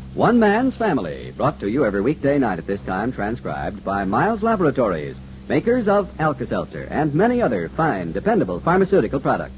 One Man's Family, brought to you every weekday night at this time, transcribed by Miles Laboratories, makers of Alka-Seltzer and many other fine, dependable pharmaceutical products.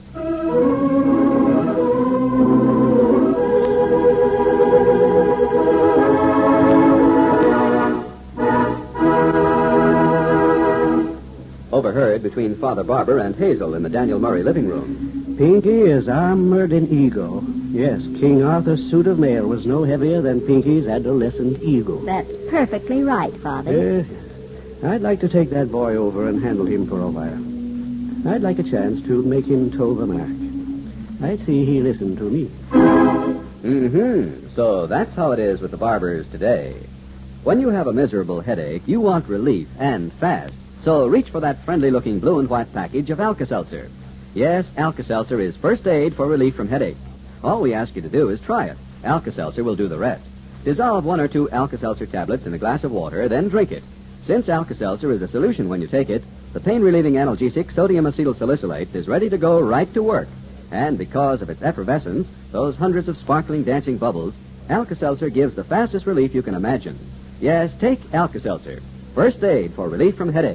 Overheard between Father Barber and Hazel in the Daniel Murray living room. Pinky is armored in ego. Yes, King Arthur's suit of mail was no heavier than Pinky's adolescent ego. That's perfectly right, Father. Yes. I'd like to take that boy over and handle him for a while. I'd like a chance to make him toe the mark. I'd see he listened to me. So that's how it is with the Barbers today. When you have a miserable headache, you want relief and fast. So reach for that friendly-looking blue and white package of Alka-Seltzer. Yes, Alka-Seltzer is first aid for relief from headache. All we ask you to do is try it. Alka-Seltzer will do the rest. Dissolve 1 or 2 Alka-Seltzer tablets in a glass of water, then drink it. Since Alka-Seltzer is a solution when you take it, the pain-relieving analgesic sodium acetylsalicylate is ready to go right to work. And because of its effervescence, those hundreds of sparkling, dancing bubbles, Alka-Seltzer gives the fastest relief you can imagine. Yes, take Alka-Seltzer. First aid for relief from headache.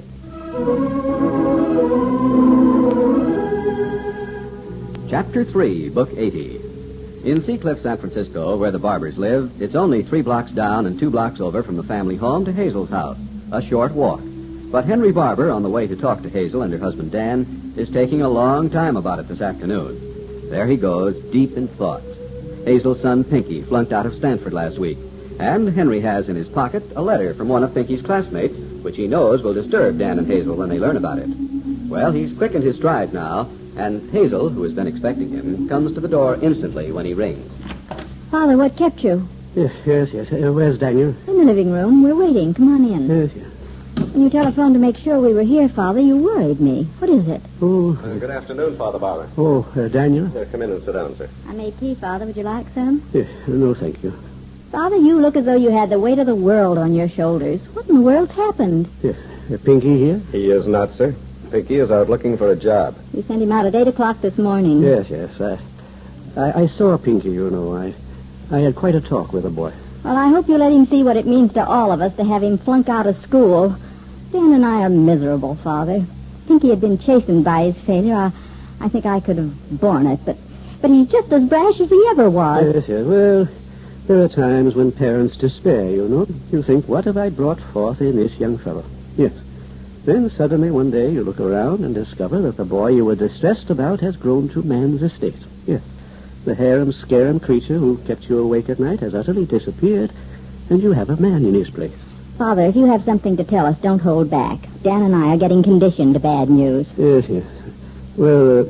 Chapter 3, Book 80. In Seacliff, San Francisco, where the Barbers live, it's only 3 blocks down and 2 blocks over from the family home to Hazel's house. A short walk. But Henry Barber, on the way to talk to Hazel and her husband Dan, is taking a long time about it this afternoon. There he goes, deep in thought. Hazel's son Pinky flunked out of Stanford last week, and Henry has in his pocket a letter from one of Pinky's classmates, which he knows will disturb Dan and Hazel when they learn about it. Well, he's quickened his stride now, and Hazel, who has been expecting him, comes to the door instantly when he rings. Father, what kept you? Yes. Where's Daniel? In the living room. We're waiting. Come on in. Yes. When you telephoned to make sure we were here, Father, you worried me. What is it? Good afternoon, Father Barber. Daniel? Come in and sit down, sir. I made tea, Father. Would you like some? Yes, no, thank you. Father, you look as though you had the weight of the world on your shoulders. What in the world's happened? Yes. Pinky here? He is not, sir. Pinky is out looking for a job. We sent him out at 8 o'clock this morning. Yes. I saw Pinky, you know. I had quite a talk with the boy. Well, I hope you let him see what it means to all of us to have him flunk out of school. Dan and I are miserable, Father. Pinky had been chastened by his failure. I think I could have borne it, but he's just as brash as he ever was. Yes. Well, there are times when parents despair, you know. You think, what have I brought forth in this young fellow? Yes. Then suddenly one day you look around and discover that the boy you were distressed about has grown to man's estate. Yes. The harum-scarum creature who kept you awake at night has utterly disappeared, and you have a man in his place. Father, if you have something to tell us, don't hold back. Dan and I are getting conditioned to bad news. Yes. Well,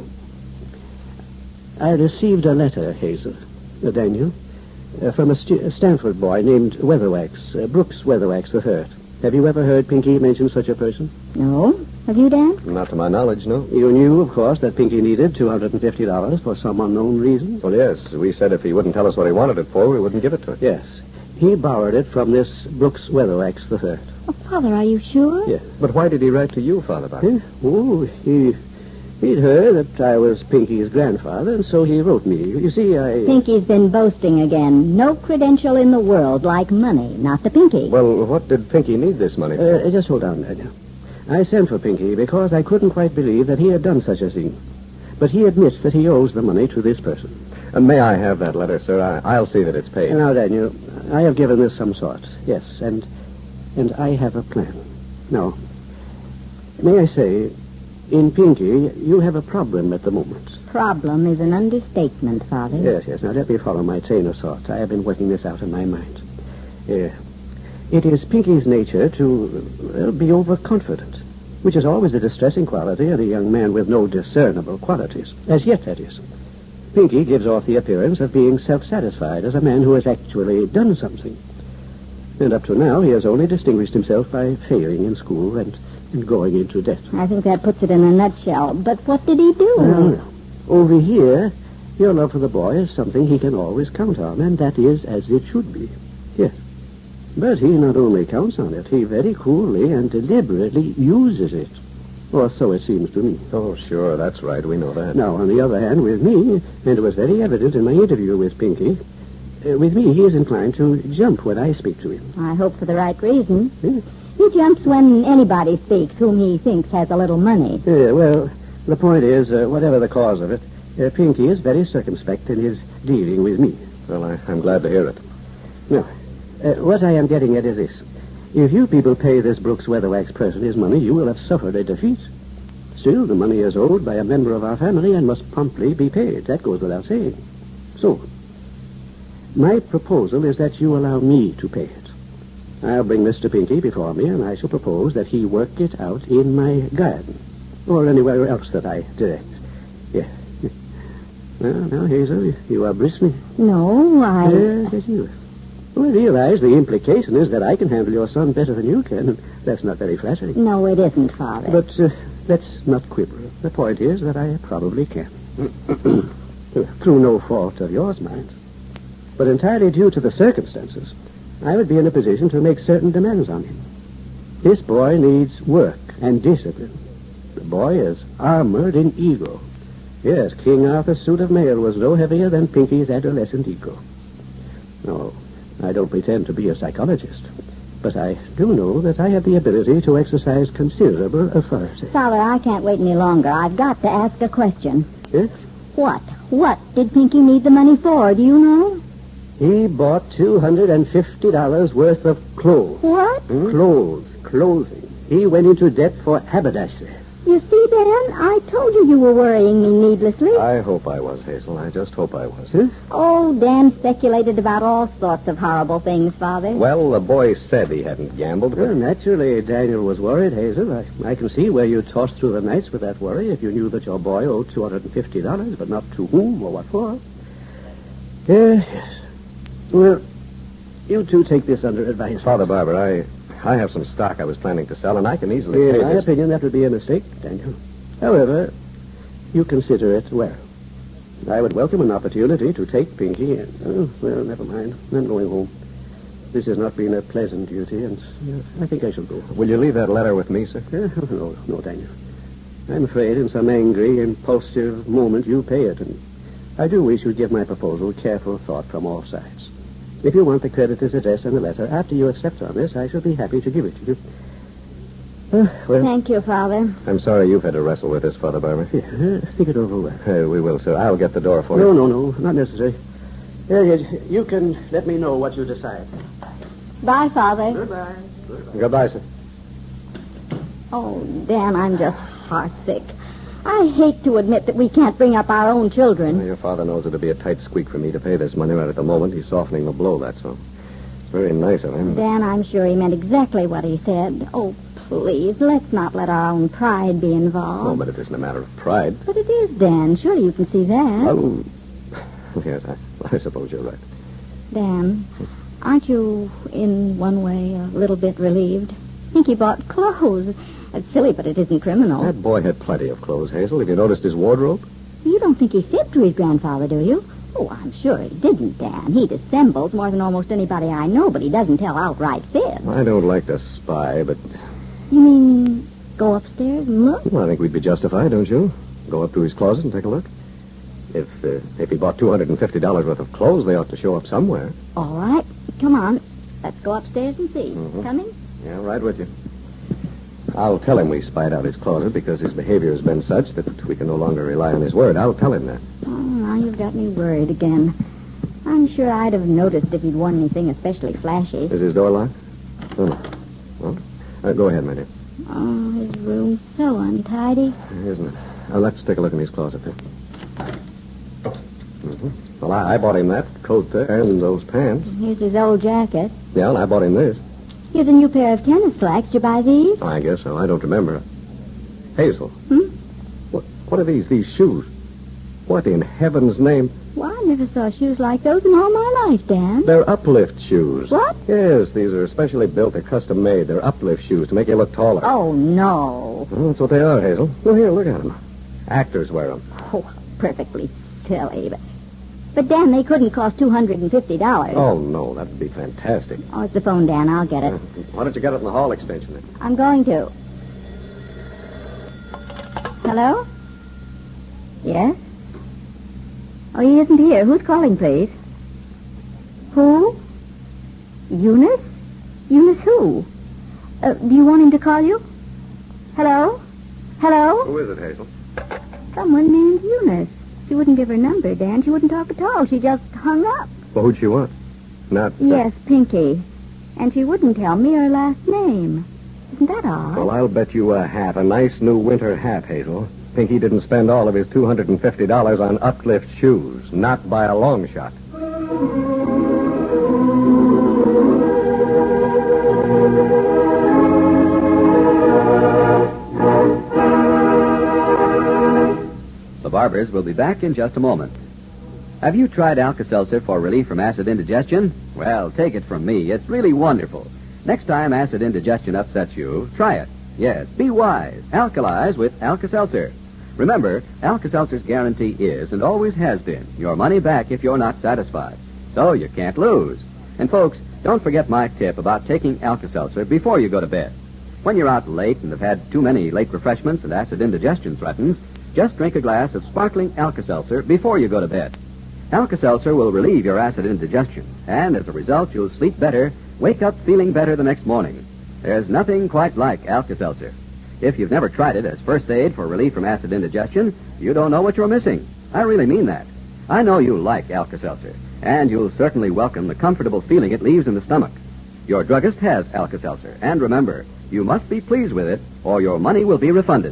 I received a letter, Daniel, from a Stanford boy named Weatherwax, Brooks Weatherwax III. Have you ever heard Pinky mention such a person? No. Have you, Dan? Not to my knowledge, no. You knew, of course, that Pinky needed $250 for some unknown reason? Well, yes. We said if he wouldn't tell us what he wanted it for, we wouldn't give it to him. Yes. He borrowed it from this Brooks Weatherwax III. Oh, Father, are you sure? Yes. But why did he write to you, Father Barber? He'd heard that I was Pinky's grandfather, and so he wrote me. You see, Pinky's been boasting again. No credential in the world like money, not the Pinky. Well, what did Pinky need this money for? Just hold on, Daniel. I sent for Pinky because I couldn't quite believe that he had done such a thing. But he admits that he owes the money to this person. May I have that letter, sir? I'll see that it's paid. Now, Daniel, I have given this some thought. Yes, and I have a plan. Now, may I say, in Pinky, you have a problem at the moment. Problem is an understatement, Father. Yes. Now, let me follow my train of thought. I have been working this out in my mind. It is Pinky's nature to be overconfident, which is always a distressing quality in a young man with no discernible qualities. As yet, that is. Pinky gives off the appearance of being self-satisfied as a man who has actually done something. And up to now, he has only distinguished himself by failing in school and going into debt. I think that puts it in a nutshell. But what did he do? Well, over here, your love for the boy is something he can always count on, and that is as it should be. Yes. But he not only counts on it, he very coolly and deliberately uses it. Or so it seems to me. Oh, sure, that's right. We know that. Now, on the other hand, with me, and it was very evident in my interview with Pinky, With me, he is inclined to jump when I speak to him. I hope for the right reason. Yeah. He jumps when anybody speaks whom he thinks has a little money. Well, the point is, whatever the cause of it, Pinky is very circumspect in his dealing with me. Well, I'm glad to hear it. No. What I am getting at is this. If you people pay this Brooks Weatherwax person his money, you will have suffered a defeat. Still, the money is owed by a member of our family and must promptly be paid. That goes without saying. So, my proposal is that you allow me to pay it. I'll bring Mr. Pinky before me, and I shall propose that he work it out in my garden, or anywhere else that I direct. Yeah. Well, now, Hazel, you are bristling. No, Yes, you. Well, I realize the implication is that I can handle your son better than you can, and that's not very flattering. No, it isn't, Father. But let's not quibble. The point is that I probably can. Through no fault of yours, mind. But entirely due to the circumstances, I would be in a position to make certain demands on him. This boy needs work and discipline. The boy is armored in ego. Yes, King Arthur's suit of mail was no heavier than Pinky's adolescent ego. No, I don't pretend to be a psychologist, but I do know that I have the ability to exercise considerable authority. Father, I can't wait any longer. I've got to ask a question. Yes? What did Pinky need the money for? Do you know? He bought $250 worth of clothes. What? Clothing. He went into debt for haberdashery. You see, Dan, I told you were worrying me needlessly. I hope I was, Hazel. I just hope I was. Huh? Oh, Dan speculated about all sorts of horrible things, Father. Well, the boy said he hadn't gambled, but... Well, naturally, Daniel was worried, Hazel. I can see where you tossed through the nights with that worry if you knew that your boy owed $250, but not to whom or what for. Yes. Well, you two take this under advisement. Father Barber, I have some stock I was planning to sell, and I can easily In pay my this. opinion, that would be a mistake, Daniel. However, you consider it well. I would welcome an opportunity to take Pinky and... Oh, well, never mind. I'm going home. This has not been a pleasant duty, and I think I shall go. Will you leave that letter with me, sir? No, Daniel. I'm afraid in some angry, impulsive moment you pay it, and I do wish you'd give my proposal careful thought from all sides. If you want the creditor's address and the letter, after you accept on this, I shall be happy to give it to you. Well, Thank you, Father. I'm sorry you've had to wrestle with this, Father Barber. yeah, think it over well. We will, sir. I'll get the door for you. No, not necessary. You can let me know what you decide. Bye, Father. Goodbye. Goodbye, sir. Oh, Dan, I'm just heartsick. I hate to admit that we can't bring up our own children. Your father knows it'll be a tight squeak for me to pay this money right at the moment. He's softening the blow, that's all. It's very nice of him. Dan, I'm sure he meant exactly what he said. Oh, please, let's not let our own pride be involved. Oh, but it isn't a matter of pride. But it is, Dan. Surely you can see that. Oh, yes, I suppose you're right. Dan, aren't you, in one way, a little bit relieved? Pinky bought clothes. It's silly, but it isn't criminal. That boy had plenty of clothes, Hazel. Have you noticed his wardrobe? You don't think he fibbed to his grandfather, do you? Oh, I'm sure he didn't, Dan. He dissembles more than almost anybody I know, but he doesn't tell outright fibs. I don't like to spy, but... You mean go upstairs and look? Well, I think we'd be justified, don't you? Go up to his closet and take a look. If he bought $250 worth of clothes, they ought to show up somewhere. All right. Come on. Let's go upstairs and see. Mhm. Coming? Yeah, right with you. I'll tell him we spied out his closet because his behavior has been such that we can no longer rely on his word. I'll tell him that. Oh, now you've got me worried again. I'm sure I'd have noticed if he'd worn anything especially flashy. Is his door locked? Oh, no. Well, go ahead, my dear. Oh, his room's so untidy. Isn't it? Let's take a look in his closet then. Mm-hmm. Well, I bought him that coat there and those pants. Here's his old jacket. Yeah, and I bought him this. Here's a new pair of tennis slacks. Did you buy these? I guess so. I don't remember. Hazel. Hmm? What are these shoes? What in heaven's name? Well, I never saw shoes like those in all my life, Dan. They're uplift shoes. What? Yes, these are specially built. They're custom made. They're uplift shoes to make you look taller. Oh, no. Well, that's what they are, Hazel. Well, here, look at them. Actors wear them. Oh, perfectly silly. But Dan, they couldn't cost $250. Oh, no, that'd be fantastic. Oh, it's the phone, Dan. I'll get it. Why don't you get it in the hall extension then? I'm going to. Hello? Yes? Oh, he isn't here. Who's calling, please? Who? Eunice? Eunice who? Do you want him to call you? Hello? Hello? Who is it, Hazel? Someone named Eunice. She wouldn't give her number, Dan. She wouldn't talk at all. She just hung up. Well, who'd she want? Not... Yes, Pinky. And she wouldn't tell me her last name. Isn't that odd? Well, I'll bet you a hat, a nice new winter hat, Hazel. Pinky didn't spend all of his $250 on Uplift shoes. Not by a long shot. The Barbers will be back in just a moment. Have you tried Alka-Seltzer for relief from acid indigestion? Well, take it from me. It's really wonderful. Next time acid indigestion upsets you, try it. Yes, be wise. Alkalize with Alka-Seltzer. Remember, Alka-Seltzer's guarantee is, and always has been, your money back if you're not satisfied. So you can't lose. And folks, don't forget my tip about taking Alka-Seltzer before you go to bed. When you're out late and have had too many late refreshments and acid indigestion threatens, just drink a glass of sparkling Alka-Seltzer before you go to bed. Alka-Seltzer will relieve your acid indigestion, and as a result, you'll sleep better, wake up feeling better the next morning. There's nothing quite like Alka-Seltzer. If you've never tried it as first aid for relief from acid indigestion, you don't know what you're missing. I really mean that. I know you like Alka-Seltzer, and you'll certainly welcome the comfortable feeling it leaves in the stomach. Your druggist has Alka-Seltzer, and remember, you must be pleased with it, or your money will be refunded.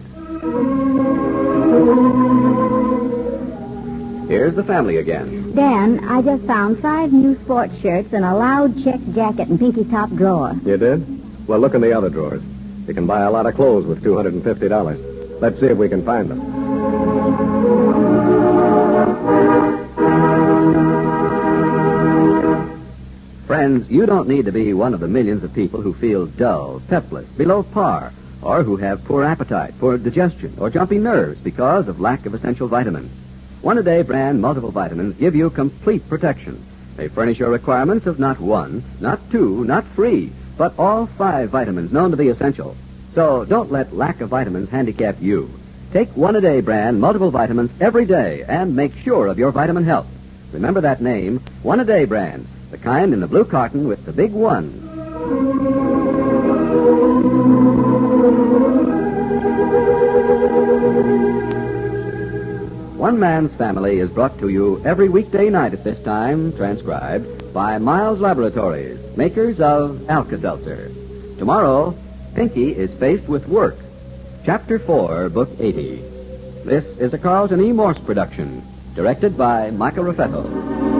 Here's the family again. Dan, I just found 5 new sports shirts and a loud check jacket in Pinky's top drawer. You did? Well, look in the other drawers. You can buy a lot of clothes with $250. Let's see if we can find them. Friends, you don't need to be one of the millions of people who feel dull, pepless, below par, or who have poor appetite, poor digestion, or jumpy nerves because of lack of essential vitamins. One-a-day brand multiple vitamins give you complete protection. They furnish your requirements of not 1, not 2, not 3, but all 5 vitamins known to be essential. So don't let lack of vitamins handicap you. Take one-a-day brand multiple vitamins every day and make sure of your vitamin health. Remember that name, one-a-day brand, the kind in the blue carton with the big 1. One Man's Family is brought to you every weekday night at this time, transcribed by Miles Laboratories, makers of Alka-Seltzer. Tomorrow, Pinky is faced with work. Chapter 4, Book 80. This is a Carlton E. Morse production, directed by Michael Raffetto.